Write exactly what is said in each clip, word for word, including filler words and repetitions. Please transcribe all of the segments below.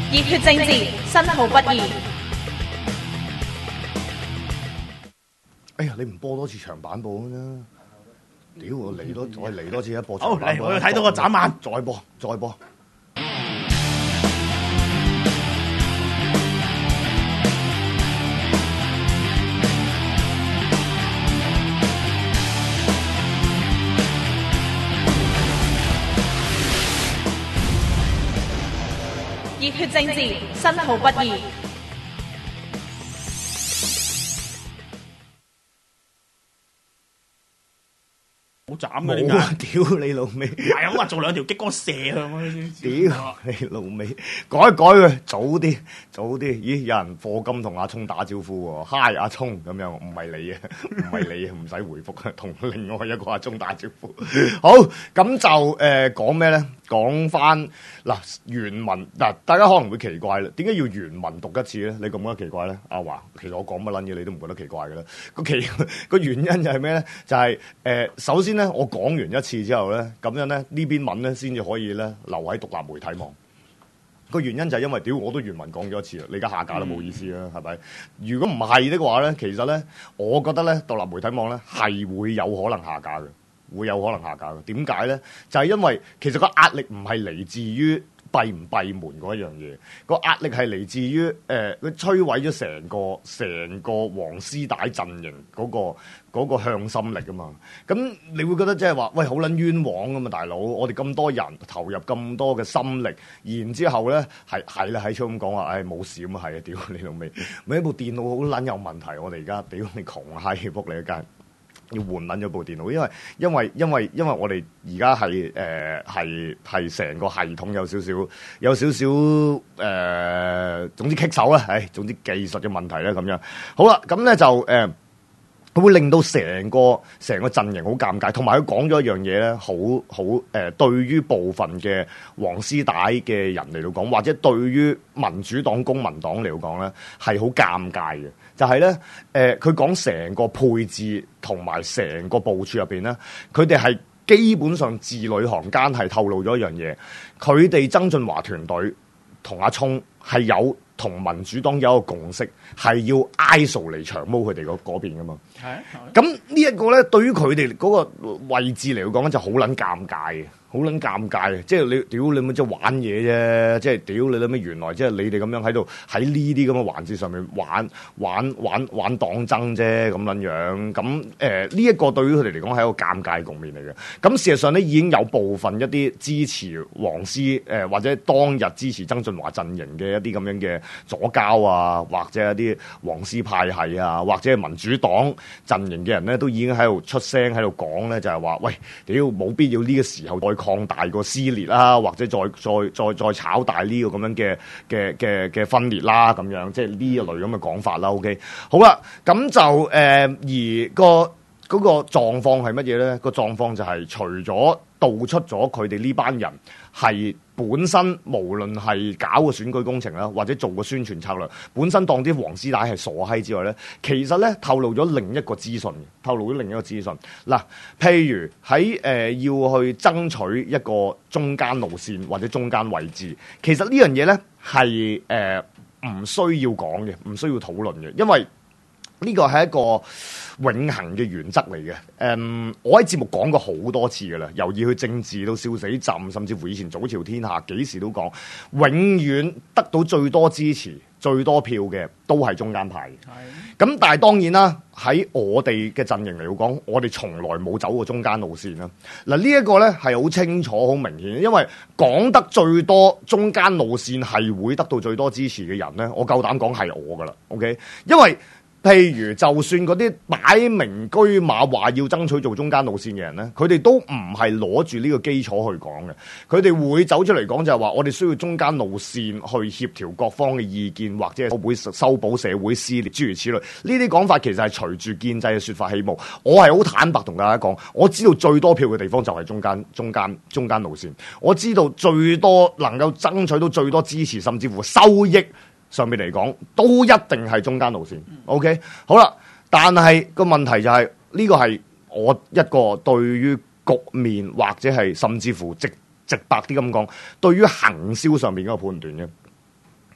熱血政治，申號不義。 哎呀，你唔播多次長版本啦！屌，我嚟多再嚟多次一播長好版本。 嚟，我要睇到個斬眼。 再播，再播。 熱血政治，申號不義。 好斬嘅點冇啊！ 解？ 屌你老味！ 係啊，我話做兩條激光射向我先。 屌你老味！改一改佢，早啲，早啲。咦，有人課金同阿聰打招呼喎，嗨阿聰咁樣，唔係你啊，唔係你啊，唔使回覆啊，同另外一個阿聰打招呼。好，咁就誒講咩咧？講翻嗱原文嗱，大家可能會奇怪啦，點解要原文讀一次咧？你覺唔覺得奇怪咧？阿華，其實我講乜撚嘢你都唔覺得奇怪嘅啦。個奇個原因就係咩咧？就係、是、誒、呃，首先咧，我講完一次之後咧，咁樣咧呢邊文咧先至可以咧留喺獨立媒體網。個原因就係因為屌我都原文講咗一次啦，你而家下架都冇意思啦，係咪、嗯？如果唔係的話咧，其實咧，我覺得咧獨立媒體網咧係會有可能下架嘅。會有可能下架嘅，點解咧？就係、是、因為其實個壓力唔係嚟自於閉唔閉門嗰一樣嘢，個壓力係嚟自於誒佢摧毀咗成個成個黃絲帶陣營嗰、那個嗰、那個向心力啊嘛。咁你會覺得即係話喂好撚冤枉啊嘛，大佬！我哋咁多人投入咁多嘅心力，然之後咧係係啦喺出咁講話，唉冇事咁啊係啊！屌你老味，咪部電腦好撚有問題，我哋而家屌你窮閪仆你一間。要換撚咗部電腦，因為因為因為因為我哋而家係誒係係成個系統有少少有少少誒、呃，總之棘手啦，唉，總之技術嘅問題咧咁樣。好啦，咁咧就誒。呃會令到成個成個陣營好尷尬，同埋佢講咗一樣嘢咧，好好誒，對於部分嘅黃絲帶嘅人嚟到講，或者對於民主黨、公民黨嚟到講咧，係好尷尬嘅。就係、是、咧，誒、呃，佢講成個配置同埋成個部署入邊咧，佢哋係基本上字裏行間係透露咗一樣嘢，佢哋曾俊華團隊同阿聰係有同民主黨有一個共識，係要 I S O 嚟長毛佢哋嗰邊噶嘛。係。咁呢一個咧，對於佢哋嗰個位置嚟講就好撚尷尬嘅，好撚尷尬嘅。即係你屌你咪即係玩嘢啫，即係屌你諗咩？原來即係你哋咁樣喺度喺呢啲咁嘅環節上面玩玩玩玩黨爭啫咁撚樣。咁誒呢一個對於佢哋嚟講係一個尷尬局面嚟嘅。咁事實上咧已經有部分一啲支持黃絲誒、呃、或者當日支持曾俊華陣營嘅一啲咁樣嘅左膠啊，或者一啲黃絲派系啊，或者係民主黨陣營嘅人咧，都已經喺度出聲喺度講咧，就係話喂，屌冇必要呢個時候再擴大個撕裂啦，或者再再再再炒大呢個咁樣嘅嘅嘅嘅分裂啦，咁樣即係呢一類咁嘅講法啦。OK， 好啦，咁就誒、呃、而個。嗰個狀況係乜嘢咧？個狀況就係除咗道出咗佢哋呢班人係本身無論係搞個選舉工程啦，或者做個宣傳策略，本身當啲黃絲帶係傻閪之外咧，其實咧透露咗另一個資訊，透露咗另一個資訊。嗱，譬如喺誒、呃、要去爭取一個中間路線或者中間位置，其實呢樣嘢咧係誒唔需要講嘅，唔需要討論嘅，因為呢個係一個永恆嘅原則嚟嘅。誒、嗯，我喺節目講過好多次㗎啦，由熱血政治到笑死朕，甚至乎以前早朝天下幾時都講，永遠得到最多支持、最多票嘅都係中間派。係。咁但係當然啦，喺我哋嘅陣營嚟講，我哋從來冇走過中間路線啦。嗱，呢一個咧係好清楚、好明顯，因為講得最多中間路線係會得到最多支持嘅人咧，我夠膽講係我㗎啦。OK， 因為譬如就算嗰啲擺明居馬話要爭取做中間路線嘅人咧，佢哋都唔係攞住呢個基礎去講嘅，佢哋會走出嚟講就係話我哋需要中間路線去協調各方嘅意見，或者係會修補社會撕裂諸如此類。呢啲講法其實係隨住建制嘅說法起舞。我係好坦白同大家講，我知道最多票嘅地方就係中間中間中間路線，我知道最多能夠爭取到最多支持，甚至乎收益上面嚟講，都一定係中間路線。OK， 好啦，但係個問題就係、是、呢、這個係我一個對於局面或者係甚至乎直直白啲咁講，對於行銷上面嗰個判斷嘅。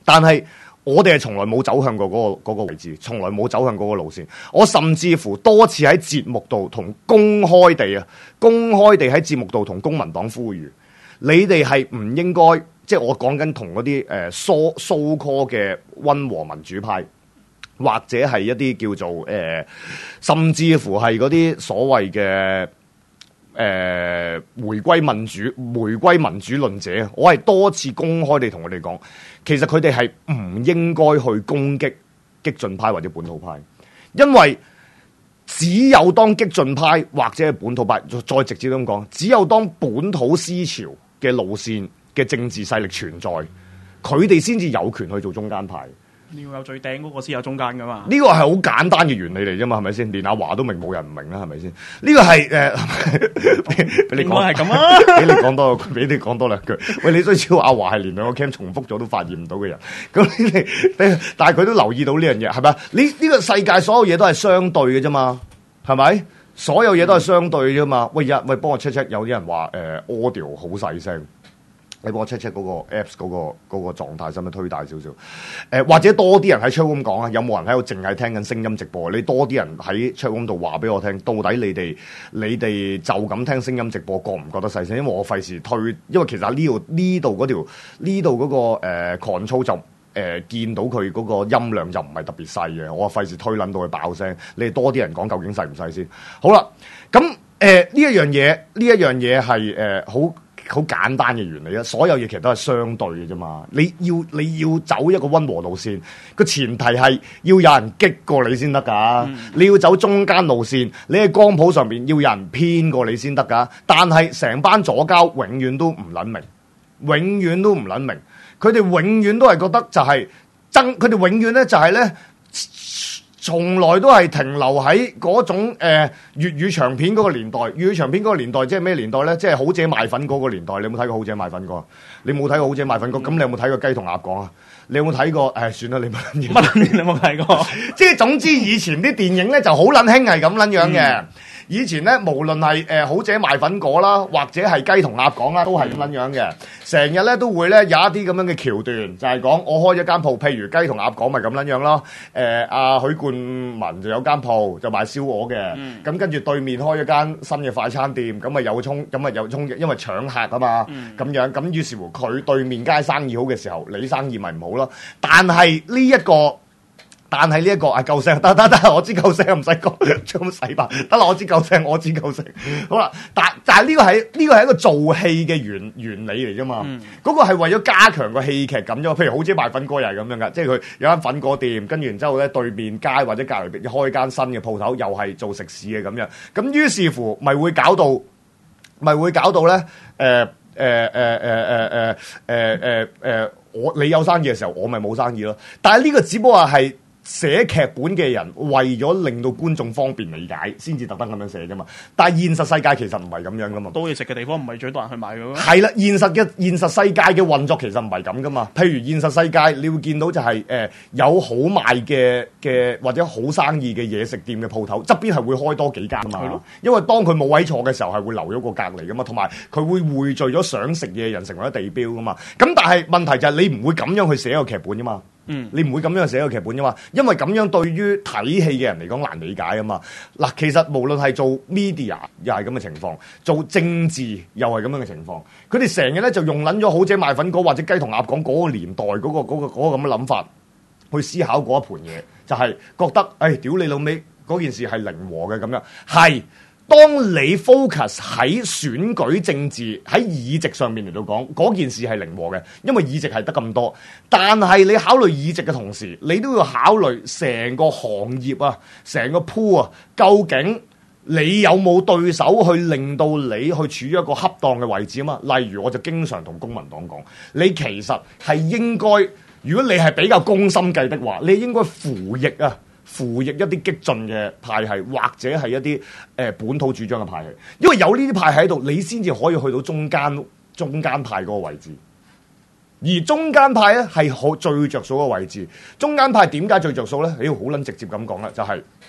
但係我哋係從來冇走向過嗰個嗰個位置，從來冇走向嗰個路線。我甚至乎多次喺節目度同公開地啊，公開地喺節目度同公民黨呼籲，你哋係唔應該，即係我講緊同嗰啲誒蘇蘇 call 嘅溫和民主派，或者係一啲叫做誒、呃，甚至乎係嗰啲所謂嘅。誒、呃，回歸民主、回歸民主論者，我係多次公開地同佢哋講，其實佢哋係唔應該去攻擊激進派或者本土派，因為只有當激進派或者係本土派，再直接咁講，只有當本土思潮嘅路線嘅政治勢力存在，佢哋先至有權去做中間派。 你要有最頂嗰個先有中間噶嘛？ 呢個係好簡單嘅原理嚟啫嘛，係咪先？連阿華都明，冇人唔明啦，係咪先？呢個係誒，俾你講係咁啊！ 俾你講多，俾你講多兩句。喂，你都知道阿華係連兩個 cam 重複咗都發現唔到嘅人，咁你但係佢都留意到呢樣嘢，係咪啊？呢呢個世界所有嘢都係相對嘅啫嘛，係咪？所有嘢都係相對啫嘛。喂呀，喂，幫我 check check，有啲人話誒 audio 好細聲。你幫我 check check 嗰個 apps 嗰、嗰個嗰、嗰個狀態，使唔使推大少少？誒、呃，或者多啲人喺 chatroom 講啊，有冇人喺度淨係聽緊聲音直播？你多啲人喺 chatroom 度話俾我聽，到底你哋你哋就咁聽聲音直播，覺唔覺得細聲？因為我費事推，因為其實呢度呢度嗰條呢度嗰個誒、呃、control 就誒、呃、見到佢嗰個音量就唔係特別細嘅，我費事推撚到佢爆聲。你哋多啲人講究竟細唔細先？好啦，咁誒呢一樣嘢，呢一樣嘢係誒好。好簡單嘅原理啊！所有嘢其實都係相對嘅啫嘛。你要你要走一個溫和路線，個前提係要有人激過你先得㗎。嗯、你要走中間路線，你喺光譜上邊要有人偏過你先得㗎。但係成班左膠永遠都唔撚明，永遠都唔撚明。佢哋永遠都係覺得就係爭，佢哋永遠咧就係咧。從來都係停留喺嗰種誒、呃、粵語長片嗰個年代，粵語長片嗰個年代即係咩年代咧？即係好姐賣粉嗰個年代。你有冇睇過好姐賣粉歌？你冇睇過好姐賣粉歌？咁、嗯、你有冇睇過雞同鴨講啊？你有冇睇過？誒、哎，算啦，你乜乜撚你有冇睇過？ 即係總之，以前啲電影咧就好撚興係咁撚樣嘅。嗯以前咧，無論係誒好姐賣粉果啦，或者係雞同鴨講啦，都係咁樣樣嘅。成日咧都會咧有一啲咁樣嘅橋段，就係、是、講我開咗間鋪，譬如雞同鴨講咪咁樣樣咯。誒、呃，阿許冠文就有間鋪就賣燒鵝嘅，咁、嗯、跟住對面開咗間新嘅快餐店，咁咪有衝，咁咪有衝，因為搶客啊嘛，咁、嗯、樣咁於是乎佢對面街生意好嘅時候，你生意咪唔好咯。但係呢一個。但係呢一個係夠聲，得得得，我知夠聲，唔使講，咁洗白，得啦，我知夠聲，我知夠聲，好啦，但但係呢個係呢個係一個做戲嘅原原理嚟啫嘛，嗰、嗯、個係為咗加強個戲劇咁啫，譬如好似賣粉果又係咁樣噶，即係佢有間粉果店，跟住然之後咧對面街或者隔離開間新嘅鋪頭，又係做食肆嘅咁樣，咁於是乎咪會搞到咪會搞到咧，誒誒誒誒誒誒誒誒誒，我你有生意嘅時候，我咪冇生意咯，但係呢個只不過係。寫劇本嘅人為咗令到觀眾方便理解，先至特登咁樣寫啫嘛。但係現實世界其實唔係咁樣噶嘛。多嘢食嘅地方唔係最多人去買嘅。係啦，現實嘅現實世界嘅運作其實唔係咁噶嘛。譬如現實世界，你會見到就係、是、誒、呃、有好賣嘅嘅或者好生意嘅嘢食店嘅鋪頭側邊係會開多幾間嘛。係咯。因為當佢冇位坐嘅時候，係會留咗個隔離噶嘛。同埋佢會匯聚咗想食嘢嘅人成為咗地標噶嘛。咁但係問題就係你唔會咁樣去寫個劇本噶嘛。嗯，你唔會咁樣寫個劇本噶嘛？因為咁樣對於睇戲嘅人嚟講難理解啊嘛。嗱，其實無論係做 media 又係咁嘅情況，做政治又係咁樣嘅情況，佢哋成日咧就用撚咗好姐賣粉果或者雞同鴨講嗰個年代嗰、嗰個嗰、嗰個嗰、嗰個咁嘅諗法去思考嗰一盤嘢，就係、是、覺得誒屌你老味嗰件事係零和嘅咁樣係。當你 focus 喺選舉政治喺議席上面嚟到講，嗰件事係零和嘅，因為議席係得咁多。但係你考慮議席嘅同時，你都要考慮成個行業啊，成個 pool 啊，究竟你有冇對手去令到你去處於一個恰當嘅位置啊嘛？例如我就經常同公民黨講，你其實係應該，如果你係比較攻心計的話，你應該扶逆啊。扶翼一啲激進嘅派系，或者係一啲誒、呃、本土主張嘅派系，因為有呢啲派喺度，你先至可以去到中間中間派嗰個位置。而中間派咧係好最着數嗰個位置。中間派點解最着數咧？妖好撚直接咁講啦，就係、是、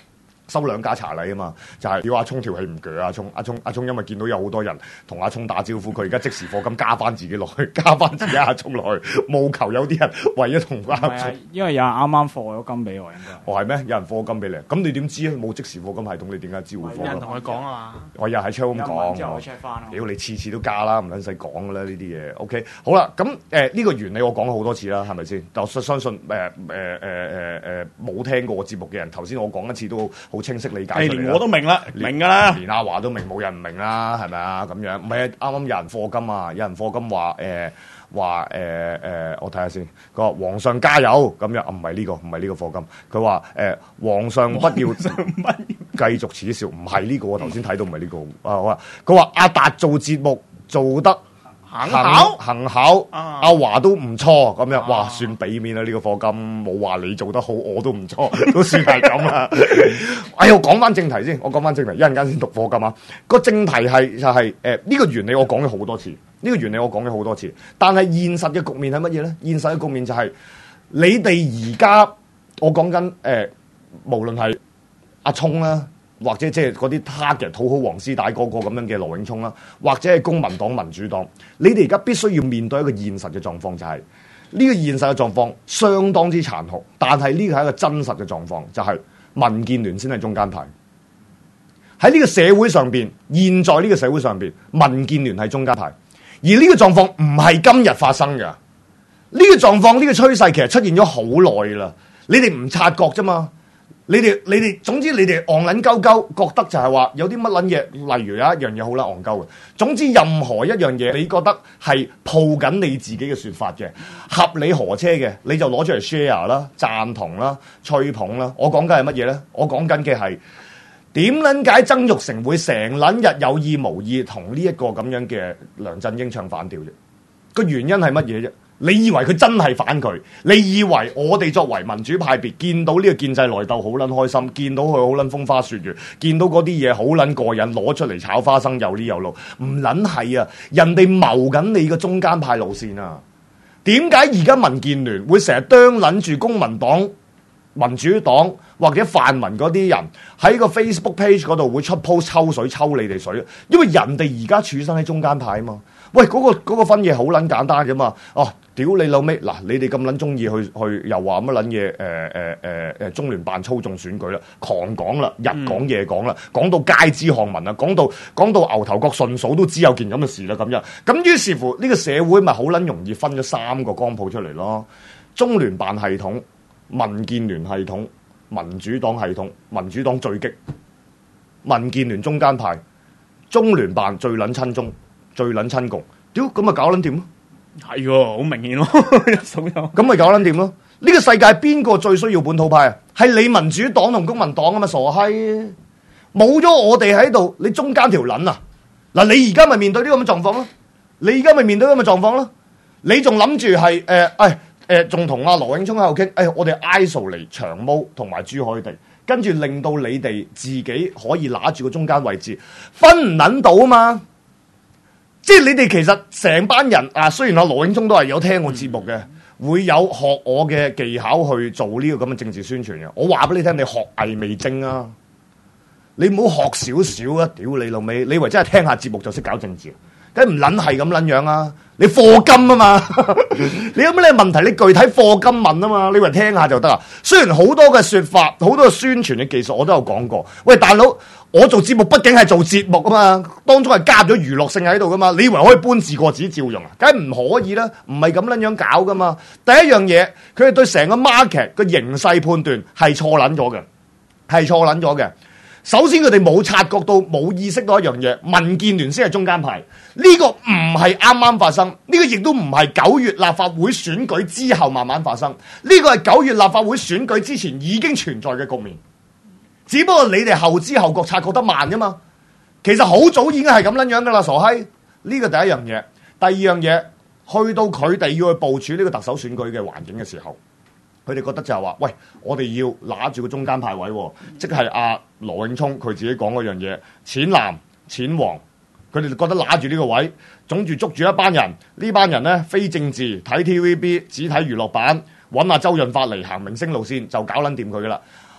收兩家茶禮啊嘛，就係、是、要阿聰條氣唔鋸阿聰，阿聰阿聰因為見到有好多人同阿聰打招呼，佢而家即時課金加翻自己落去，加翻自己阿聰落去，務求有啲人為咗同阿聰， 因為有人啱啱課咗金俾我，應該。 哦係咩？有人課金俾你，咁你點知啊？冇即時課金系統，你點解知會課金？ 有人同佢講啊嘛。 我又喺 check 咁講， 之後 check 翻。 屌你次次都加啦，唔撚使講噶啦呢啲嘢。OK， 好啦，咁誒呢個原理我講咗好多次啦，係咪先？但我相信誒誒誒誒誒冇聽過我節目嘅人，頭先我講一次都好清晰理解。 連我都明啦，明㗎啦， 連阿華都明，冇人唔明啦，係咪啊？咁樣唔係啱啱有人課金啊，有人課金話誒話誒誒，我睇下先。佢話皇上加油咁樣，啊唔係呢個，唔係呢個課金。佢話誒皇上不要繼續恥笑，唔係呢個，我頭先睇到唔係呢個。啊好啊，佢話阿達做節目做得。行考行考，阿、啊、華都唔錯咁樣，哇！算俾面啦呢、這個課金，冇話你做得好，我都唔錯，都算係咁啦。哎呀，我講翻正題先，我講翻正題，一陣間先讀課金啊。個正題係就係誒呢個原理，我講咗好多次，呢、這個原理我講咗好多次。但係現實嘅局面係乜嘢咧？現實嘅局面就係、是、你哋而家我講緊誒，無論係阿聰啦。或者即係嗰啲 target 討好黃絲帶嗰個咁樣嘅羅永聰啦，或者係公民黨、民主黨，你哋而家必須要面對一個現實嘅狀況，就係、是、呢個現實嘅狀況相當之殘酷，但係呢個係一個真實嘅狀況，就係、是、民建聯先係中間派。喺呢個社會上邊，現在呢個社會上邊，民建聯係中間派，而呢個狀況唔係今日發生嘅，呢、這個狀況呢、這個趨勢其實出現咗好耐啦，你哋唔察覺啫嘛。你哋你哋總之你哋戇撚鳩鳩，覺得就係話有啲乜撚嘢，例如有一樣嘢好撚戇鳩嘅。總之任何一樣嘢，你覺得係鋪緊你自己嘅説法嘅，合理何車嘅，你就攞出嚟 share 啦、贊同啦、吹捧啦。我講緊係乜嘢咧？我講緊嘅係點撚解曾鈺成會成撚日有意無意同呢一個咁樣嘅梁振英唱反調啫？個原因係乜嘢啫？你以為佢真係反佢？你以為我哋作為民主派別，見到呢個建制內鬥好撚開心，見到佢好撚風花雪月，見到嗰啲嘢好撚過癮，攞出嚟炒花生又呢又路，唔撚係啊！人哋謀緊你個中間派路線啊！點解而家民建聯會成日啄撚住公民黨、民主黨或者泛民嗰啲人喺個 Facebook page 嗰度會出 post 抽水抽你哋水？因為人哋而家處身喺中間派啊嘛！喂，嗰、嗰個嗰個分野好撚簡單啫嘛！哦、啊，屌你老味！嗱，你哋咁撚中意去去又話乜撚嘢？誒誒誒誒，中聯辦操縱選舉啦，狂講啦，日講夜講啦，講到街知巷聞啦，講到講到牛頭角順嫂都知有件咁嘅事啦，咁樣咁於是乎呢、呢個社會咪好撚容易分咗三個光譜出嚟咯，中聯辦系統、民建聯系統、民主黨系統，民主黨最激，民建聯中間派，中聯辦最撚親中。最撚親共，屌咁咪搞撚掂咯？ 係喎，好明顯咯， 咁咪搞撚掂咯？呢、這個世界邊個最需要本土派啊？係你民主黨同公民黨啊嘛，傻閪！冇咗我哋喺度，你中間條撚啊！嗱，你而家咪面對呢個咁嘅狀況咯？你而家咪面對咁嘅狀況咯？你仲諗住係誒誒誒，仲同阿羅永聰喺度傾？誒、哎，我哋 isolate 長毛同埋朱凱廸，跟住令到你哋自己可以拿住個中間位置，分唔撚到啊嘛！即係你哋其實成班人啊，雖然阿羅永聰都係有聽我節目嘅，會有學我嘅技巧去做呢個咁嘅政治宣傳嘅。我話俾你聽，你學藝未精啊！你唔好學少少啊！屌你老味，你以為真係聽下節目就識搞政治？梗唔撚係咁撚樣啊！你課金啊嘛！你有咩問題？你具體課金問啊嘛！你以為聽下就得啊？雖然好多嘅説法，好多嘅宣傳嘅技術我都有講過。喂，大佬，我做節目畢竟係做節目啊嘛，當中係加咗娛樂性喺度噶嘛。你以為可以搬字過紙照用啊？梗係唔可以啦，唔係咁撚樣搞噶嘛。第一樣嘢，佢哋對成個 market 嘅形勢判斷係錯撚咗嘅，係錯撚咗嘅。首先佢哋冇察覺到，冇意識到一樣嘢，民建聯先係中間派，呢、這個唔係啱啱發生，呢、這個亦都唔係九月立法會選舉之後慢慢發生，呢、這個係九月立法會選舉之前已經存在嘅局面，只不過你哋後知後覺察覺得慢啫嘛，其實好早已經係咁樣樣噶啦，傻閪！呢、這個第一樣嘢，第二樣嘢，去到佢哋要去部署呢個特首選舉嘅環境嘅時候。佢哋覺得就係話，喂，我哋要拿住個中間派位，即係阿羅永聰佢自己講嗰樣嘢，淺藍、淺黃，佢哋覺得拿住呢個位，總住捉住一班人，呢班人咧非政治，睇 T V B，只睇娛樂版，揾阿周潤發嚟行明星路線，就搞撚掂佢噶啦。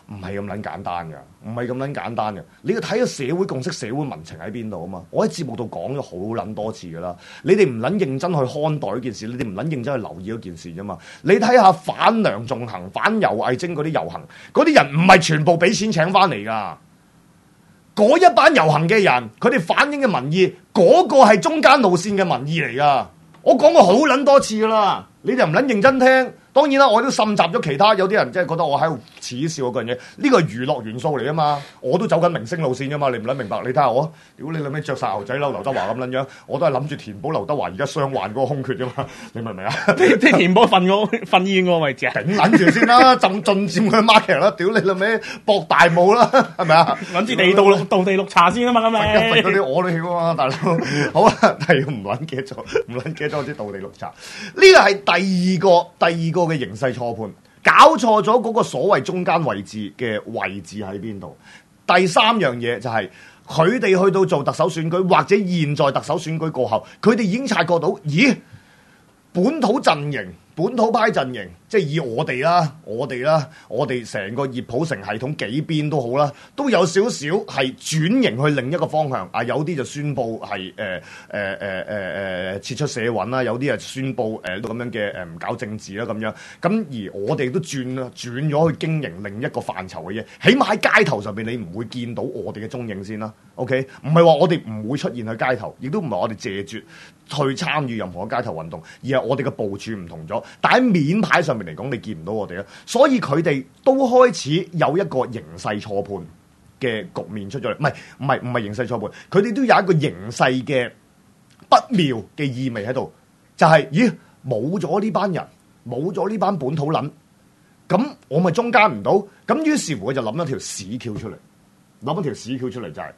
唔係咁撚簡單㗎，唔係咁撚簡單嘅。你要睇個社會共識、社會民情喺邊度啊嘛！我喺節目度講咗好撚多次㗎啦，你哋唔撚認真去看待呢件事，你哋唔撚認真去留意嗰件事啫嘛。你睇下反梁仲恒、反游蕙禎嗰啲遊行，嗰啲人唔係全部俾錢請翻嚟㗎。嗰一班遊行嘅人，佢哋反映嘅民意，嗰、嗰個係中間路線嘅民意嚟㗎。我講過好撚多次㗎啦，你哋唔撚認真聽。當然啦，我都滲雜咗其他，有啲人即係覺得我喺度恥笑嗰樣嘢，呢個係娛樂元素嚟啊嘛，我都走緊明星路線㗎嘛，你唔撚明白？你睇下我，屌你諗咩着晒牛仔褸，劉德華咁撚樣，我都係諗住填補劉德華而家傷患嗰個空缺㗎嘛，你明唔明啊？ 即係填補份我份醫院嗰個位置啊！ 頂撚住先啦，浸進佔佢 market 啦，屌你諗咩博大霧啦，係咪啊？ 揾支地道道地綠茶先啊嘛，咁咪嗰啲我都曉啊嘛，大佬。好啊，但係唔撚記得咗，唔撚記得咗啲道地綠茶。呢個係第二個，第二個。嘅形勢錯判，搞錯咗嗰個所謂中間位置嘅位置喺邊度？第三樣嘢就係佢哋去到做特首選舉，或者現在特首選舉過後，佢哋已經察覺到，咦？本土陣營、本土派陣營，即係以我哋啦、我哋啦、我哋成個熱普城系統幾邊都好啦，都有少少係轉型去另一個方向。啊，有啲就宣布係誒誒誒誒誒撤出社運啦，有啲係宣布誒咁、呃、樣嘅誒唔搞政治啦咁樣。咁而我哋都轉啦，轉咗去經營另一個範疇嘅嘢。起碼喺街頭上邊，你唔會見到我哋嘅蹤影先啦。OK，唔係話我哋唔會出現喺街頭，亦都唔係我哋謝絕去參與任何嘅街頭運動，而係我哋嘅部署唔同咗。但喺面牌上面嚟講，你見唔到我哋啦，所以佢哋都開始有一個形勢錯判嘅局面出咗嚟。唔係唔係唔係形勢錯判，佢哋都有一個形勢嘅不妙嘅意味喺度，就係、是、咦冇咗呢班人，冇咗呢班本土撚，咁我咪中間唔到，咁於是乎我就諗咗條屎橋出嚟，諗咗條屎橋出嚟就係、是。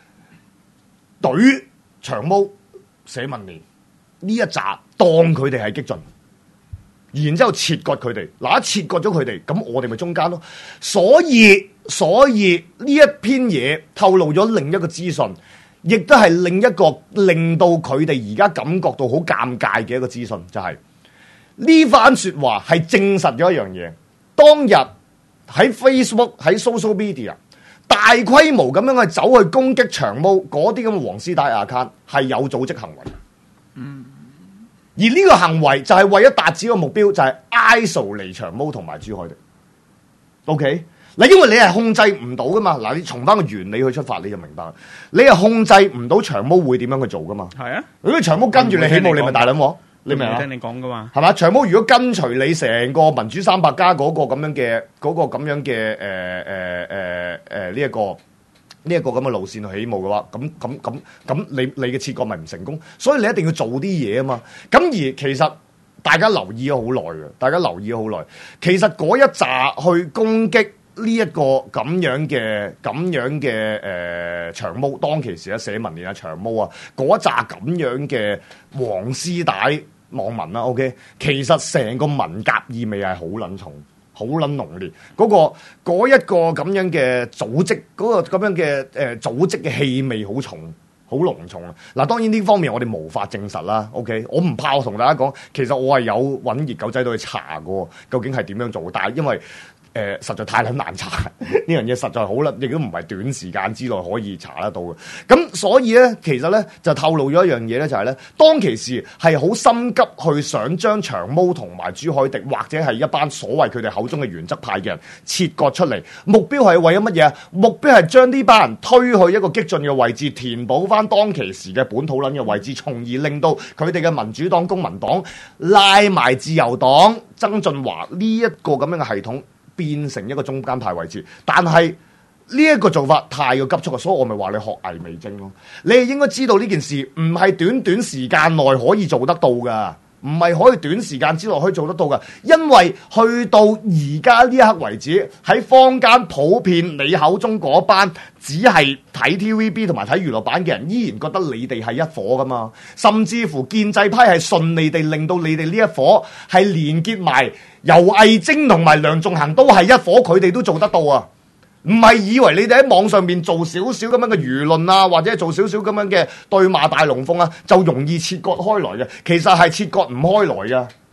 懟長毛社民連呢一紮當佢哋係激進，然之後切割佢哋，嗱一切割咗佢哋，咁我哋咪中間咯。所以所以呢一篇嘢透露咗另一個資訊，亦都係另一個令到佢哋而家感覺到好尷尬嘅一個資訊，就係、是、呢番說話係證實咗一樣嘢。當日喺 Facebook 喺 social media。大規模咁樣去走去攻擊長毛嗰啲咁嘅黃絲帶 account 係有組織行為，嗯，而呢個行為就係為咗達至個目標，就係 isolate 長毛同埋朱凱廸。OK，嗱，因為你係控制唔到噶嘛，嗱，你從翻個原理去出發，你就明白，你係控制唔到長毛會點樣去做噶嘛。係啊，如果長毛跟住你起舞，你咪大撚鑊。你明啊？聽你講噶嘛，係嘛？長毛如果跟隨你成個民主三百加嗰個咁樣嘅嗰、嗰個咁樣嘅誒誒誒誒呢一個呢一個咁嘅路線去起舞嘅話，咁咁咁咁你你嘅切割咪唔成功？所以你一定要做啲嘢啊嘛。咁而其實大家留意咗好耐嘅，大家留意咗好耐。其實嗰一紮去攻擊呢一個咁樣嘅咁樣嘅誒、呃、長毛，當其時啊社民連啊長毛啊嗰一紮咁樣嘅黃絲帶網民啦 ，OK， 其實成個文革意味係好撚重、好撚濃烈。嗰、嗰個嗰一個咁樣嘅組織，嗰、嗰個咁樣嘅誒、呃、組織嘅氣味好重、好濃重啊！嗱，當然呢方面我哋無法證實啦 ，OK， 我唔怕我同大家講，其實我係有揾熱狗仔度去查過，究竟係點樣做，但係因為誒、呃，實在太撚難查，呢樣嘢實在好啦，亦都唔係短時間之內可以查得到嘅。咁所以咧，其實咧就透露咗一樣嘢咧，就係咧，當其時係好心急去想將長毛同埋朱凱廸或者係一班所謂佢哋口中嘅原則派嘅人切割出嚟，目標係為咗乜嘢啊？目標係將呢班人推去一個激進嘅位置，填補翻當其時嘅本土撚嘅位置，從而令到佢哋嘅民主黨、公民黨拉埋自由黨、曾俊華呢一個咁樣嘅系統。變成一個中間派位置，但係呢一個做法太過急促啊，所以我咪話你學藝未精咯。你係應該知道呢件事唔係短短時間內可以做得到噶，唔係可以短時間之內可以做得到噶，因為去到而家呢一刻為止，喺坊間普遍你口中嗰班只係睇 T V B 同埋睇娛樂版嘅人，依然覺得你哋係一夥噶嘛，甚至乎建制派係順利地令到你哋呢一夥係連結埋。游蕙禎同埋梁頌恆都係一夥，佢哋都做得到啊！唔係以為你哋喺網上面做少少咁樣嘅輿論啊，或者做少少咁樣嘅對罵大龍鳳啊，就容易切割開來嘅。其實係切割唔開來嘅。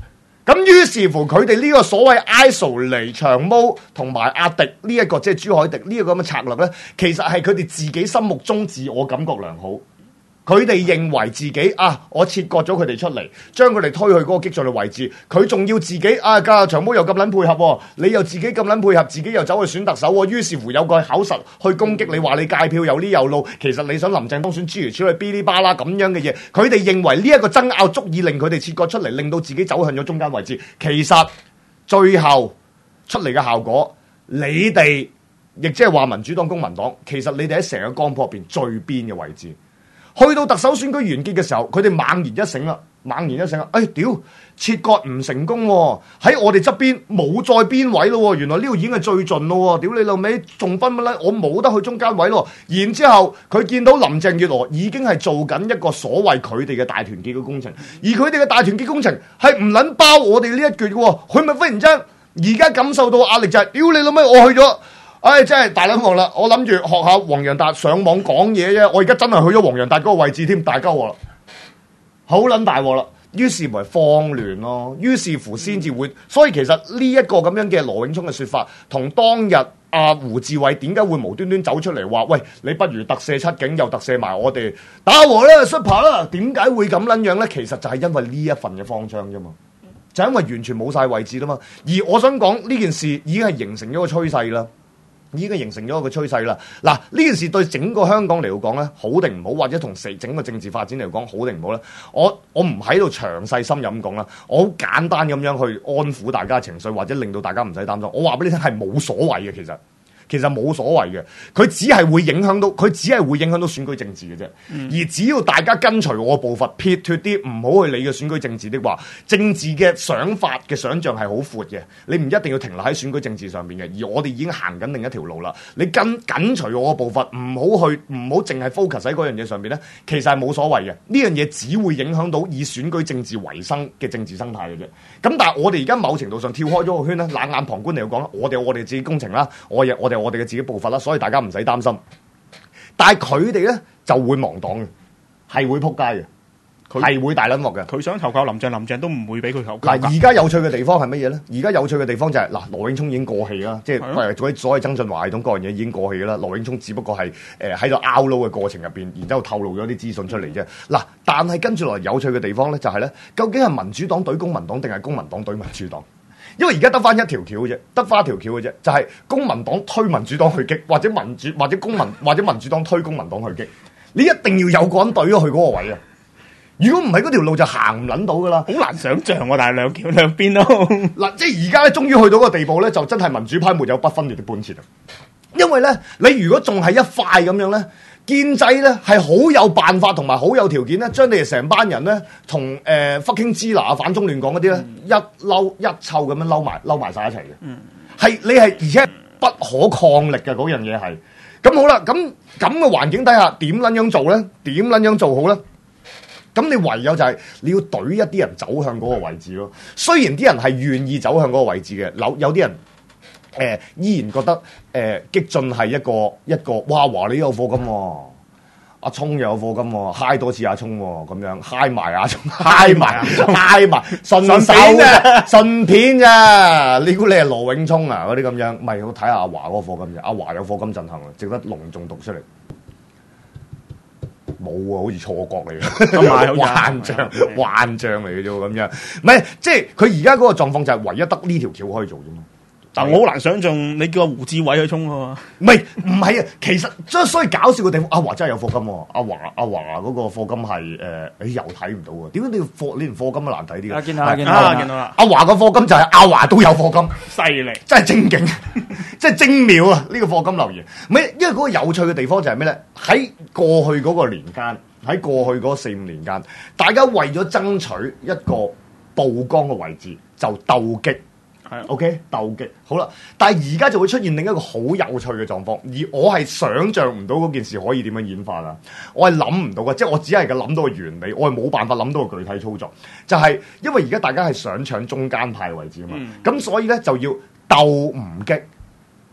咁於是乎佢哋呢個所謂 isolate 長毛同埋阿迪呢一個即係朱凱迪呢一個咁嘅策略咧，其實係佢哋自己心目中自我感覺良好。佢哋認為自己啊，我切割咗佢哋出嚟，將佢哋推去嗰個激進嘅位置，佢仲要自己啊，家長毛又咁撚配合、哦，你又自己咁撚配合，自己又走去選特首、哦，於是乎有個口實去攻擊你，話你界票有呢有路，其實你想林鄭當選諸如此類，嗶哩吧啦咁樣嘅嘢，佢哋認為呢一個爭拗足以令佢哋切割出嚟，令到自己走向咗中間位置。其實最後出嚟嘅效果，你哋亦即係話民主黨、公民黨，其實你哋喺成個光譜入邊最邊嘅位置。去到特首選舉完結嘅時候，佢哋猛然一醒啦，猛然一醒啦！哎屌，切割唔成功喎，喺我哋側邊冇再邊位咯，原來呢度已經係最盡咯，屌你老味，仲分乜咧？我冇得去中間位咯。然之後佢見到林鄭月娥已經係做緊一個所謂佢哋嘅大團結嘅工程，而佢哋嘅大團結工程係唔撚包我哋呢一橛嘅喎，佢咪忽然間而家感受到壓力就係、是，屌你老味，我去咗。唉、哎，真係大撚鑊啦！我諗住學下黃洋達上網講嘢啫，我而家真係去咗黃洋達嗰個位置添，大鳩鑊啦，好撚大鑊啦！於是咪慌亂咯，於是乎先至會，所以其實呢一個咁樣嘅羅永聰嘅説法，同當日阿、啊、胡志偉點解會無端端走出嚟話，喂，你不如特赦七警，又特赦埋我哋打和啦 super 啦，點解會咁撚樣咧？其實就係因為呢一份嘅方章啫嘛，就因為完全冇晒位置啦嘛。而我想講呢件事已經係形成咗個趨勢啦。已經形成咗一個趨勢啦！嗱，呢件事對整個香港嚟講咧，好定唔好，或者同成整個政治發展嚟講，好定唔好咧？我我唔喺度詳細深入咁講啦，我好簡單咁樣去安撫大家情緒，或者令到大家唔使擔心。我話俾你聽係冇所謂嘅，其實。其實冇所謂嘅，佢只係會影響到，佢只係會影響到選舉政治嘅啫。嗯、而只要大家跟隨我步伐，撇脱啲，唔好去理嘅選舉政治的話，政治嘅想法嘅想像係好闊嘅。你唔一定要停留喺選舉政治上面嘅。而我哋已經行緊另一條路啦。你跟緊隨我嘅步伐，唔好去，唔好淨係 focus 喺嗰樣嘢上面咧。其實係冇所謂嘅。呢樣嘢只會影響到以選舉政治為生嘅政治生態嘅啫。咁但係我哋而家某程度上跳開咗個圈咧，冷眼旁觀嚟講啦，我哋有我哋自己工程啦，我哋我哋。我哋嘅自己步伐啦，所以大家唔使擔心。但係佢哋咧就會亡黨嘅，係會撲街嘅，係會大撚鑊嘅。佢想投靠林鄭，林鄭都唔會俾佢投靠。嗱，而家有趣嘅地方係乜嘢咧？而家有趣嘅地方就係、是、嗱，羅永聰已經過氣啦，即係嗰啲所謂曾俊華系統各樣嘢已經過氣啦。羅永聰只不過係誒喺度拗撈嘅過程入邊，然之後透露咗啲資訊出嚟啫。嗱，但係跟住落嚟有趣嘅地方咧，就係、是、咧，究竟係民主黨對公民黨定係公民黨對民主黨？因為而家得翻一條橋嘅啫，得翻一條橋嘅啫，就係、是、公民黨推民主黨去擊，或者民主或者公民或者民主黨推公民黨去擊，你一定要有個人對咗去嗰個位啊！如果唔係嗰條路就行唔撚到噶啦，好難想像喎、啊。但係兩橋兩邊咯，嗱，即係而家咧，終於去到個地步咧，就真係民主派沒有不分裂的本錢啊！因為咧，你如果仲係一塊咁樣咧。建制咧係好有辦法同埋好有條件咧，將你哋成班人咧同誒 fucking 支那反中亂港嗰啲咧一嬲一湊咁樣嬲埋嬲埋曬一齊嘅，係、嗯、你係而且不可抗力嘅嗰樣嘢係。咁好啦，咁咁嘅環境底下點撚樣做咧？點撚樣做好咧？咁你唯有就係你要懟一啲人走向嗰個位置咯。雖然啲人係願意走向嗰個位置嘅，有有啲人。誒、呃、依然覺得誒、呃、激進係一個一個哇華你有課金喎、啊，阿聰又有課金喎、啊，嗨多次阿聰喎，咁樣嗨埋阿聰，嗨埋嗨埋順手啫，順片咋？你估你係羅永聰啊？嗰啲咁樣，唔係好睇下阿華嗰個課金啫，阿華有課金進行啊，值得隆重讀出嚟。冇啊，好似錯覺嚟嘅，幻象幻象嚟嘅啫喎，咁樣，唔係即係佢而家嗰個狀況就係唯一得呢條橋可以做啫嘛。但我好難想象你叫阿胡志偉去衝啊！唔係唔係啊，其實所所以搞笑嘅地方，阿華真係有課金喎。阿華阿華嗰個課金係誒，誒、呃、又睇唔到喎。點解你要課？你連課金都難睇啲嘅。見到見到見到啦！阿華個課金就係阿華都有課金，犀利，真係正經，真係精妙啊！呢、這個課金留言，唔係因為嗰個有趣嘅地方就係咩咧？喺過去嗰個年間，喺過去嗰四五年間，大家為咗爭取一個曝光嘅位置，就鬥擊。係 OK 鬥擊好啦，但係而家就會出現另一個好有趣嘅狀況，而我係想像唔到嗰件事可以點樣演化啦，我係諗唔到嘅，即係我只係嘅諗到個原理，我係冇辦法諗到個具體操作，就係、是、因為而家大家係想搶中間派位置啊嘛，咁、嗯、所以咧就要鬥唔擊，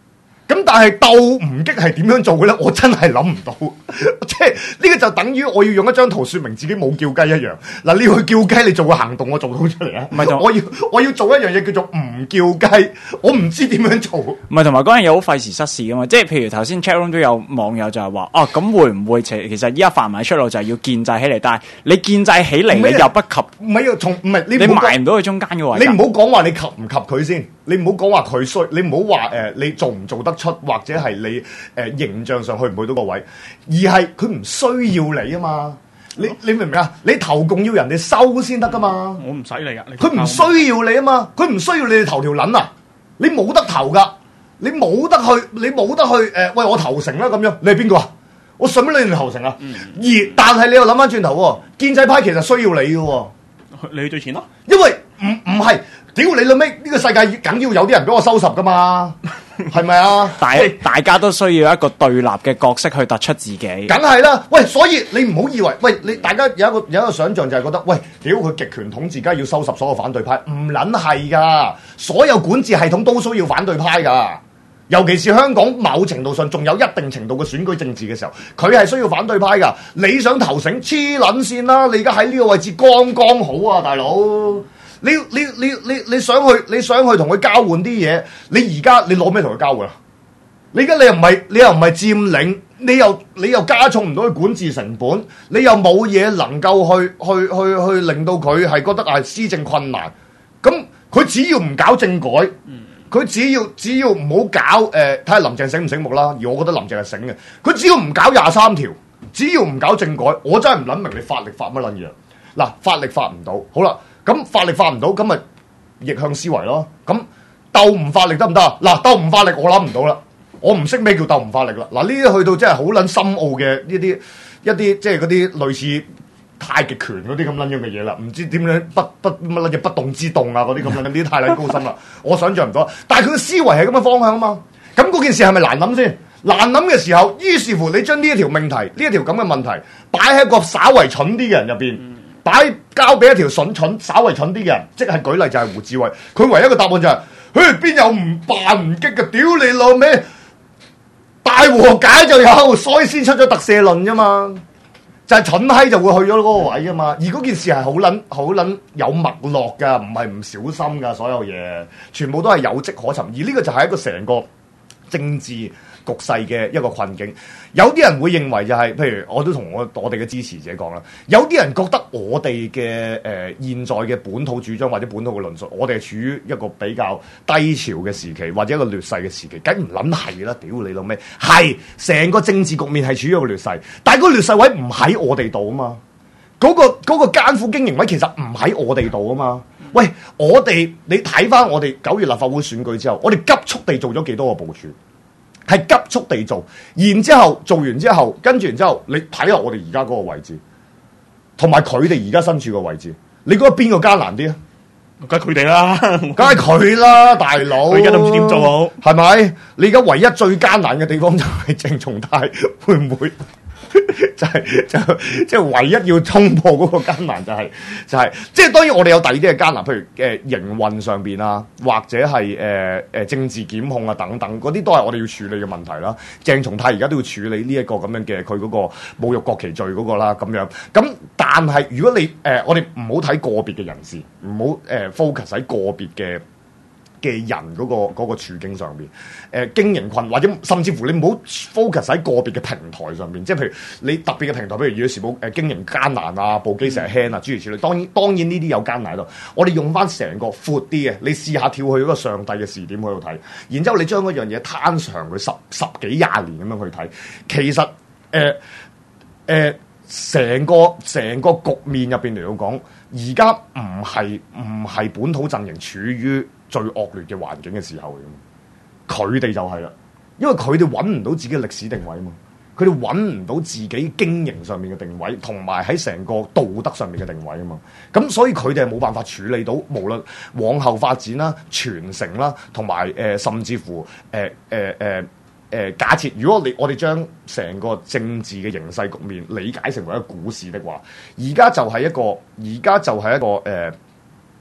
咁但係鬥唔激係點樣做嘅咧？我真係諗唔到，即係呢個就等於我要用一張圖說明自己冇叫雞一樣。嗱，你要去叫雞，你做個行動，我做到出嚟啊！ 唔係就我要我要做一樣嘢叫做唔叫雞，我唔知點樣做。 唔係同埋嗰樣嘢好費時失事噶嘛，即係譬如頭先 chatroom 都有網友就係話，哦咁會唔會其其實依家販賣出路就係要建制起嚟，但係你建制起嚟你又不及， 唔係啊，從唔係你你埋唔到佢中間嘅位。 你唔好講話你及唔及佢先，你唔好講話佢衰，你唔好話誒你做唔做得出，或者係你誒、呃、形象上去唔去到個位，而係佢唔需要你啊嘛。你你明唔明啊？你投共要人哋收先得噶嘛。 我唔使你噶， 佢唔需要你啊嘛，佢唔需要你哋投條撚啊，你冇得投噶，你冇得去，你冇得去誒、呃，喂我投誠啦咁樣，你係邊個啊？我信乜你哋投誠啊？嗯、而但係你又諗翻轉頭喎，建制派其實需要你嘅喎， 你去最前咯， 因為唔唔係，屌你老味，呢個世界梗要有啲人俾我收拾噶嘛。係咪啊？ 大大家都需要一個對立嘅角色去突出自己， 梗係啦。喂，所以你唔好以為，喂你大家有一個有一個想像就係覺得，喂，屌佢極權統治，梗係要收拾所有反對派，唔撚係噶。所有管治系統都需要反對派噶，尤其是香港某程度上仲有一定程度嘅選舉政治嘅時候，佢係需要反對派噶。你想投誠黐撚線啦，你而家喺呢個位置剛剛好啊，大佬。你你你你你想去你想去同佢交換啲嘢，你而家你攞咩同佢交換啊？你而家你又唔係你又唔係佔領，你又你又加重唔到佢管治成本，你又冇嘢能夠去去去去令到佢係覺得係施政困難。咁佢只要唔搞政改，佢只要只要唔好搞誒，睇下林鄭醒唔醒目啦。而我覺得林鄭係醒嘅，佢只要唔搞廿三條，只要唔搞政改，我真係唔諗明你法力發乜撚嘢。嗱，法力發唔到，好啦。咁法力發唔到，咁咪逆向思維咯。咁鬥唔發力得唔得啊？嗱，鬥唔發力我諗唔到啦，我唔識咩叫鬥唔發力啦。嗱，呢啲去到真係好撚深奧嘅呢啲一啲即係嗰啲類似太極拳嗰啲咁撚樣嘅嘢啦。唔知點樣不不乜撚嘢不動之動啊嗰啲咁樣，呢啲太撚高深啦，我想象唔到。但係佢嘅思維係咁嘅方向啊嘛。咁嗰件事係咪難諗先？難諗嘅時候，於是乎你將呢一條命題，呢一條咁嘅問題擺喺一個稍為蠢啲嘅人入邊。嗯擺交俾一條蠢蠢、稍為蠢啲嘅人，即係舉例就係胡志偉，佢唯一嘅答案就係、是：，嘿，邊有唔扮唔激嘅？屌你老味！大和解就有，所以先出咗特赦論啫嘛。就係、是、蠢閪就會去咗嗰個位啊嘛。而嗰件事係好撚、好撚有脈絡㗎，唔係唔小心㗎。所有嘢全部都係有跡可尋。而呢個就係一個成個政治局勢嘅一個困境。有啲人會認為就係、是，譬如我都同我我哋嘅支持者講啦，有啲人覺得我哋嘅誒現在嘅本土主張或者本土嘅論述，我哋係處於一個比較低潮嘅時期，或者一個劣勢嘅時期，梗唔諗係啦，屌你老味，係成個政治局面係處於一個劣勢，但係個劣勢位唔喺我哋度啊嘛，嗰、那個嗰、那個艱苦經營位其實唔喺我哋度啊嘛，喂，我哋你睇翻我哋九月立法會選舉之後，我哋急速地做咗幾多個部署？係急速地做，然之後做完之後，跟住然之後，你睇下我哋而家嗰個位置，同埋佢哋而家身處個位置，你覺得邊個艱難啲啊？ 梗係佢哋啦， 梗係佢啦，大佬。 佢而家都唔知點做好， 係咪？你而家唯一最艱難嘅地方就係鄭松泰，會唔會？就係、是、就即係唯一要衝破嗰個艱難就係、是、就係即係當然我哋有第二啲嘅艱難，譬如誒、呃、營運上邊啊，或者係誒誒政治檢控啊等等，嗰啲都係我哋要處理嘅問題啦。鄭松泰而家都要處理呢一個咁樣嘅佢嗰個侮辱國旗罪嗰個啦，咁樣咁但係如果你誒、呃、我哋唔好睇個別嘅人士，唔好誒 focus 喺個別嘅嘅人嗰、那個嗰、那個處境上邊，誒、呃、經營困或者甚至乎你唔好 focus 喺個別嘅平台上邊，即係譬如你特別嘅平台，譬如《粵語時報》誒經營艱難啊，部機成日輕啊，諸如此類。當然當然呢啲有艱難喺度，我哋用翻成個闊啲嘅，你試下跳去嗰個上帝嘅視點去度睇，然之後你將嗰樣嘢攤長佢十十幾廿年咁樣去睇，其實誒誒成個成個局面入邊嚟到講，而家唔係唔係本土陣營處於最惡劣嘅環境嘅時候嚟，佢哋就係啦，因為佢哋揾唔到自己嘅歷史定位嘛，佢哋揾唔到自己經營上面嘅定位，同埋喺成個道德上面嘅定位啊嘛，咁所以佢哋係冇辦法處理到，無論往後發展啦、傳承啦，同埋誒甚至乎誒誒誒誒假設，如果你我哋將成個政治嘅形勢局面理解成為一個股市的話，而家就係一個，而家就係一個誒。呃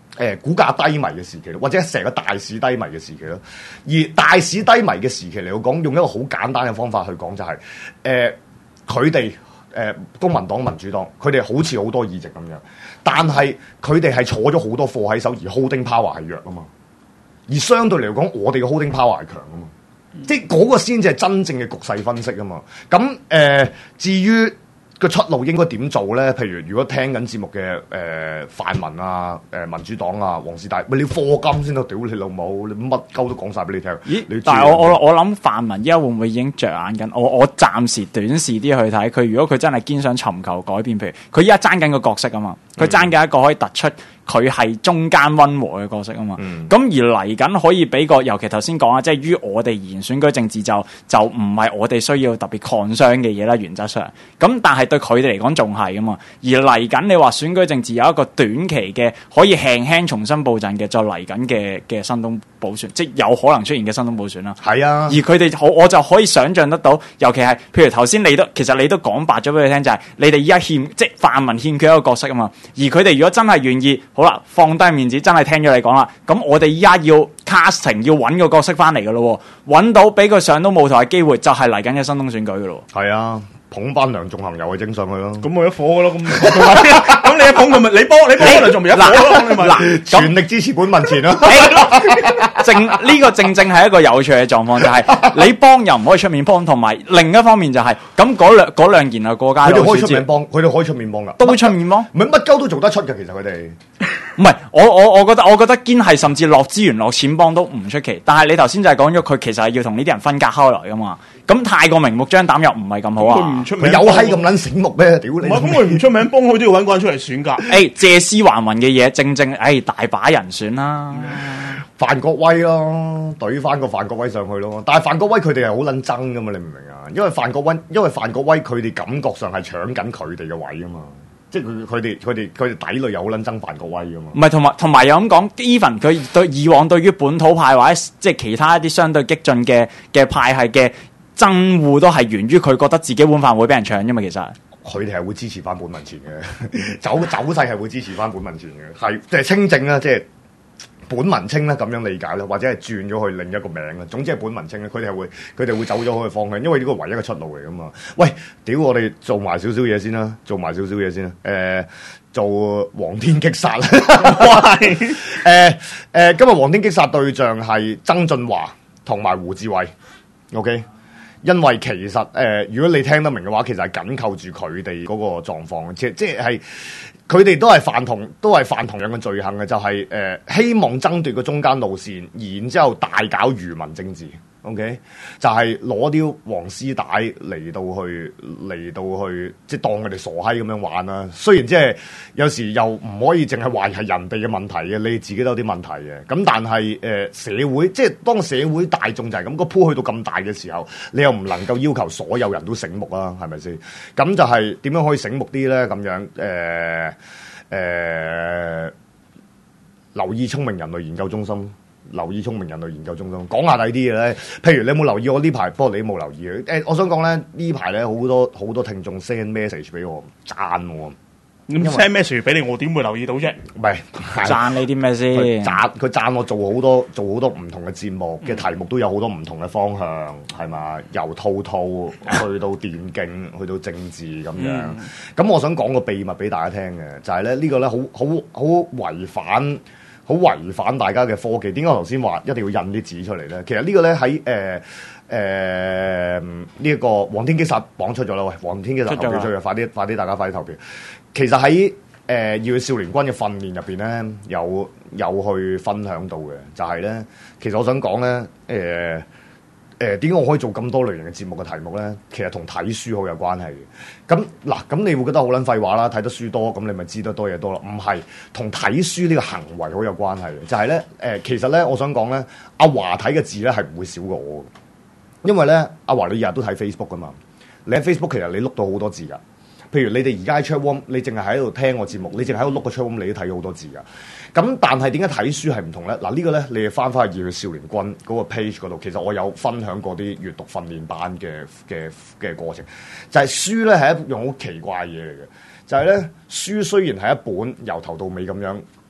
誒股價低迷嘅時期咯，或者成個大市低迷嘅時期咯。而大市低迷嘅時期嚟講，用一個好簡單嘅方法去講就係誒佢哋誒公民黨、民主黨，佢哋好似好多議席咁樣，但係佢哋係坐咗好多貨喺手，而 holding power 係弱啊嘛。而相對嚟講，我哋嘅 holding power 係強啊嘛。即係嗰個先至係真正嘅局勢分析啊嘛。咁誒、呃，至於個出路應該點做咧？譬如如果聽緊節目嘅誒、呃、泛民啊、誒、呃、民主黨啊、黃絲帶，喂你課金先得，屌你老母，你乜鳩都講晒俾你聽。咦？你但係我我我諗泛民依家會唔會已經着眼緊？我我暫時短視啲去睇佢。如果佢真係堅想尋求改變，譬如佢依家爭緊個角色啊嘛，佢爭緊一個可以突出佢係中間溫和嘅角色啊嘛。咁、嗯、而嚟緊可以俾個，尤其頭先講啊，即係於我哋而言選舉政治就就唔係我哋需要特別抗商嘅嘢啦，原則上。咁但係對佢哋嚟講仲係噶嘛。而嚟緊你話選舉政治有一個短期嘅可以輕輕重新佈陣嘅，就嚟緊嘅嘅新東補選，即係有可能出現嘅新東補選啦。係啊。而佢哋好，我就可以想像得到，尤其係譬如頭先你都其實你都講白咗俾佢聽，就係、是、你哋依家欠即係泛民欠缺一個角色啊嘛。而佢哋如果真係願意，好啦，放低面子，真係聽咗你講啦。咁我哋依家要 casting 要揾個角色翻嚟嘅咯，揾到俾佢上到舞台嘅機會，就係嚟緊嘅新東選舉嘅咯。係啊。捧翻梁頌恆又係整上去咯，咁我一火嘅咯，咁咁你一捧佢咪你幫你幫梁仲未一火咯，你咪嗱全力支持本民前咯。正呢、這個正正係一個有趣嘅狀況，就係、是、你幫又唔可以出面幫，同埋另一方面就係咁嗰兩嗰兩件啊過街，佢哋可以出面幫，佢哋可以出面幫噶，都出面幫，唔係乜鳩都做得出嘅，其實佢哋。唔係，我我我覺得我覺得堅係甚至落資源落錢幫都唔出奇，但係你頭先就係講咗佢其實係要同呢啲人分隔開來噶嘛，咁太過明目張膽又唔係咁好啊！佢唔出名，有閪咁撚醒目咩？屌你！唔係咁佢唔出名幫佢都要揾個人出嚟選㗎。誒、欸，借屍還魂嘅嘢，正正誒、欸、大把人選啦。范國威咯，懟翻個范國威上去咯。但係范國威佢哋係好撚憎㗎嘛，你唔明啊？因為范國威，因為范國威佢哋感覺上係搶緊佢哋嘅位啊嘛。即係佢佢哋佢哋佢哋底裏有好撚憎范國威噶嘛？唔係，同埋同埋又咁講 ，even 佢對以往對於本土派或者即係其他一啲相對激進嘅嘅派系嘅憎惡，都係源於佢覺得自己碗飯會俾人搶啫嘛。其實佢哋係會支持翻本民前嘅，走走勢係會支持翻本民前嘅，係即係清正啦，即係。本民清咧咁樣理解啦，或者係轉咗去另一個名啦。總之係本民清咧，佢哋係會佢哋會走咗嗰個方向，因為呢個唯一嘅出路嚟噶嘛。喂，屌我哋做埋少少嘢先啦，做埋少少嘢先啦。誒、呃，做黃天擊殺啦。誒誒、呃呃，今日黃天擊殺對象係曾俊華同埋胡志偉。OK，因為其實誒、呃，如果你聽得明嘅話，其實係緊扣住佢哋嗰個狀況，即即係。佢哋都係犯同都係犯同樣嘅罪行嘅，就係、是、誒、呃、希望爭奪個中間路線，然之後大搞愚民政治。OK，就係攞啲黃絲帶嚟到去嚟到去，即係當佢哋傻閪咁樣玩啦。雖然即係有時又唔可以淨係話係人哋嘅問題嘅，你自己都有啲問題嘅。咁但係誒、呃、社會，即係當社會大眾就係咁個鋪去到咁大嘅時候，你又唔能夠要求所有人都醒目啦，係咪先？咁就係點樣可以醒目啲咧？咁樣誒誒。呃呃留意聰明人類研究中心，留意聰明人類研究中心，講下第啲嘢咧。譬如你有冇留意我呢排？不過你冇留意嘅。誒、欸，我想講咧，呢排咧好多好多聽眾 send message 俾我，讚我。咁 send message 俾你，我點會留意到啫？唔係讚你啲咩先？讚佢讚我做好多做好多唔同嘅節目嘅、嗯、題目，都有好多唔同嘅方向，係嘛？由套套去到電競，去到政治咁樣。咁、嗯、我想講個秘密俾大家聽嘅，就係、是、咧呢個咧好好好違反。好違反大家嘅科技，點解我頭先話一定要印啲紙出嚟咧？其實呢個咧喺誒誒呢一個黃天擊殺榜出咗啦，喂，黃天擊殺投票出咗，快啲快啲，大家快啲投票。其實喺誒熱血少年軍嘅訓練入邊咧，有有去分享到嘅，就係、是、咧，其實我想講咧，誒誒點解我可以做咁多類型嘅節目嘅題目咧？其實同睇書好有關係嘅。咁嗱，咁你會覺得好撚廢話啦，睇得書多，咁你咪知得多嘢多咯？唔係，同睇書呢個行為好有關係嘅。就係、是、咧，誒、呃，其實咧，我想講咧，阿華睇嘅字咧係唔會少過我嘅，因為咧，阿華你日日都睇 Facebook 噶嘛，你喺 Facebook 其實你碌到好多字噶。譬如你哋而家喺 chat room，你淨係喺度聽我節目，你淨係喺度碌個 chat room，你都睇好多字噶。咁但係點解睇書係唔同咧？嗱、這個、呢個咧，你哋翻返去熱血少年軍嗰個 page 嗰度，其實我有分享過啲閱讀訓練班嘅嘅嘅過程。就係、是、書咧係一樣好奇怪嘢嚟嘅，就係、是、咧書雖然係一本由頭到尾咁樣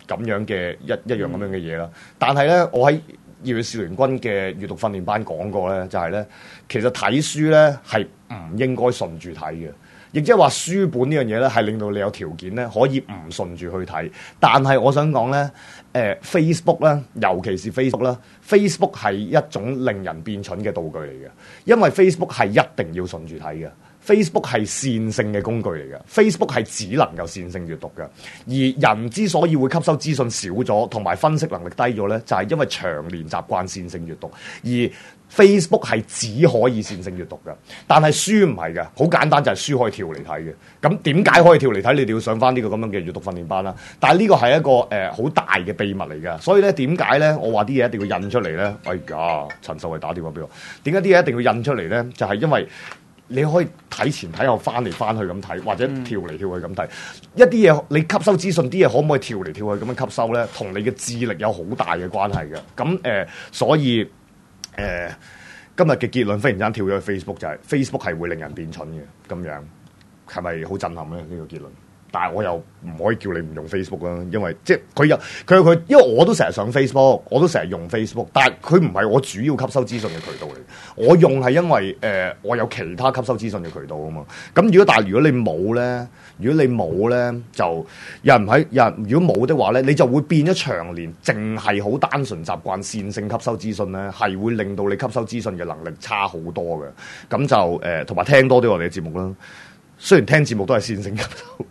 咁樣嘅一一樣咁樣嘅嘢啦。但係咧，我喺熱血少年軍嘅閱讀訓練班講過咧，就係咧，其實睇書咧係唔應該順住睇嘅。亦即係話書本呢樣嘢咧，係令到你有條件咧，可以唔順住去睇。但係我想講咧，誒、呃、Facebook 咧，尤其是 Facebook 啦，Facebook 係一種令人變蠢嘅道具嚟嘅，因為 Facebook 係一定要順住睇嘅。Facebook 係線性嘅工具嚟嘅 ，Facebook 係只能夠線性閱讀嘅。而人之所以會吸收資訊少咗，同埋分析能力低咗咧，就係、是、因為長年習慣線性閱讀。而 Facebook 係只可以線性閱讀嘅，但係書唔係嘅，好簡單就係書可以跳嚟睇嘅。咁點解可以跳嚟睇？你哋要上翻呢個咁樣嘅閱讀訓練班啦。但係呢個係一個誒好、呃、大嘅秘密嚟㗎。所以咧點解咧？我話啲嘢一定要印出嚟咧。哎呀，陳秀慧打電話俾我，點解啲嘢一定要印出嚟咧？就係、是、因為你可以睇前睇後翻嚟翻去咁睇，或者跳嚟跳去咁睇。嗯、一啲嘢你吸收資訊，啲嘢可唔可以跳嚟跳去咁樣吸收咧？同你嘅智力有好大嘅關係嘅。咁誒、呃，所以。誒、呃，今日嘅結論忽然間跳咗去 Facebook，就係 Facebook 係會令人變蠢嘅，咁樣係咪好震撼咧？呢、這個結論，但係我又唔可以叫你唔用 Facebook 啦，因為即係佢有佢有佢，因為我都成日上 Facebook，我都成日用 Facebook，但係佢唔係我主要吸收資訊嘅渠道嚟，我用係因為誒、呃、我有其他吸收資訊嘅渠道啊嘛。咁如果但係如果你冇咧，如果你冇咧，就有人喺有人如果冇的話咧，你就會變咗長年淨係好單純習慣線性吸收資訊咧，係會令到你吸收資訊嘅能力差好多嘅。咁就誒同埋聽多啲我哋嘅節目啦。雖然聽節目都係線性吸收。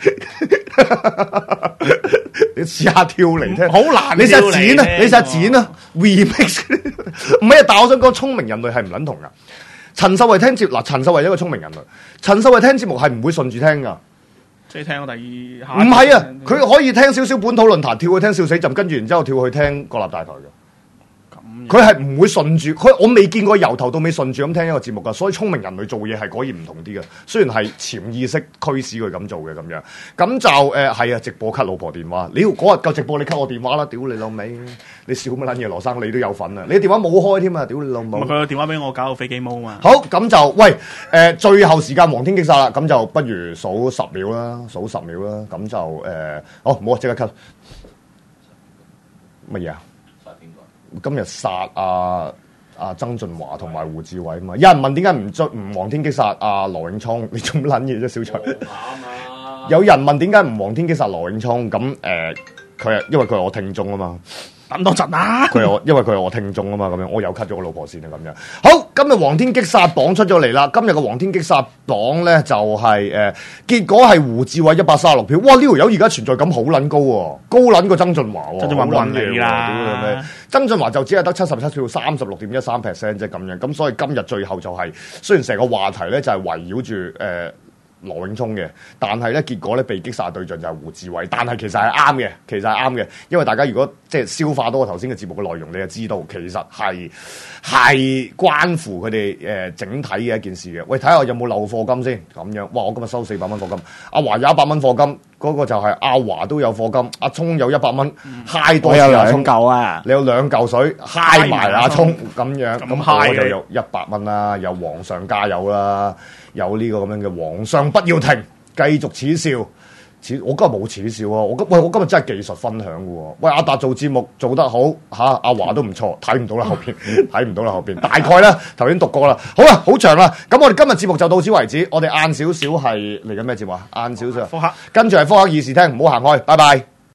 你試下跳嚟聽，好難。你試下剪啊，你試下剪啊 ，remix 唔係啊。但係我想講，聰明人類係唔撚同噶。陳秀慧聽節嗱，陳秀慧係一個聰明人類。陳秀慧聽節目係唔會順住聽噶， 即係聽我第二。 唔係啊，佢可以聽少少本土論壇，跳去聽笑死朕，跟住然之後跳去聽國立大台嘅。佢係唔會順住，佢我未見過由頭到尾順住咁聽一個節目噶，所以聰明人類做嘢係果然唔同啲嘅。雖然係潛意識驅使佢咁做嘅咁樣，咁就誒係、呃、啊！直播 cut 老婆電話，你嗰日夠直播你 cut 我電話啦！屌你老味，你笑乜撚嘢？羅生你都有份啊！你電話冇開添啊！屌你老母！ 佢個電話俾我搞到飛機毛嘛。 好，咁就喂誒、呃，最後時間黃天擊殺啦，咁就不如數十秒啦，數十秒啦，咁就誒、呃，好唔好啊？即刻 cut 乜嘢啊？今日殺阿阿曾俊華同埋胡志偉啊嘛，有人問點解唔追唔黃天擊殺阿羅永聰？你做乜撚嘢啫，小蔡？有人問點解唔黃天擊殺羅永聰？咁誒，佢係因為佢係我聽眾啊嘛。 等多陣啊！ 佢係我，因為佢係我聽眾啊嘛，咁樣我又 cut 咗我老婆先啊，咁樣。好，今日黃天擊殺榜出咗嚟啦。今日嘅黃天擊殺榜咧就係、是、誒、呃，結果係胡志偉一百三十六票。哇！呢條友而家存在感好撚高喎，高撚過曾俊華喎。曾俊華冇撚嘢啦，曾俊華就只係得七十七票，三十六點一三 percent 啫咁樣。咁所以今日最後就係、是，雖然成個話題咧就係圍繞住誒。呃羅永聰嘅，但係咧結果咧被擊殺對象就係胡志偉，但係其實係啱嘅，其實係啱嘅，因為大家如果即係消化到我頭先嘅節目嘅內容，你就知道其實係係關乎佢哋誒整體嘅一件事嘅。喂，睇下有冇漏課金先，咁樣，哇！我今日收四百蚊課金，阿華有一百蚊課金，嗰、那個就係阿華都有課金，阿聰有一百蚊，嗨、嗯、多謝阿聰嚿啊，你有兩嚿水嗨埋阿聰咁樣，咁我就有一百蚊啦，有皇上加油啦。有呢個咁樣嘅皇上不要停，繼續恥笑。恥我今日冇恥笑啊！我今喂我今日真係技術分享嘅喎。喂，阿達做節目做得好嚇，阿華都唔錯，睇唔到啦後邊，睇唔到啦後邊。大概啦，頭先讀過啦。好啦，好長啦。咁我哋今日節目就到此為止。我哋晏少少係嚟緊咩節目啊？晏少少。 科克， 跟住係科克議事廳，唔好行開。拜拜。